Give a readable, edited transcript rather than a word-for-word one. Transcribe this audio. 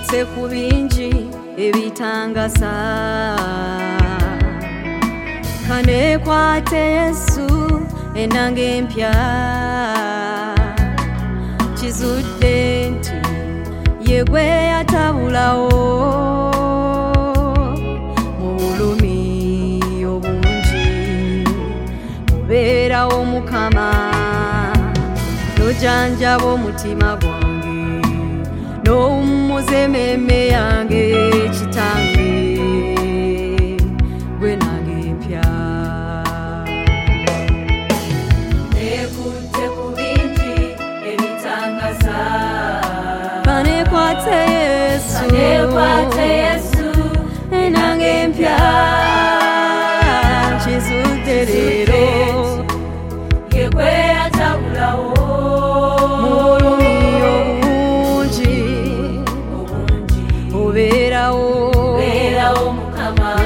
Nekutte ku bingi ebitangasa kanekwate Yesu enanga empya kizudde nti ye gwe yatabulawo mu bulumi obungi obeerawo Mukama nojanjaba omutima gwange n'owummuza emmeeme yange Kitange gwe nange empya Nekutte ku bingi ebitangaza kanekwate Yesu enanga empya kizudde leero ye gwe yatabulawo mu bulumi obungi obeerawo Mukama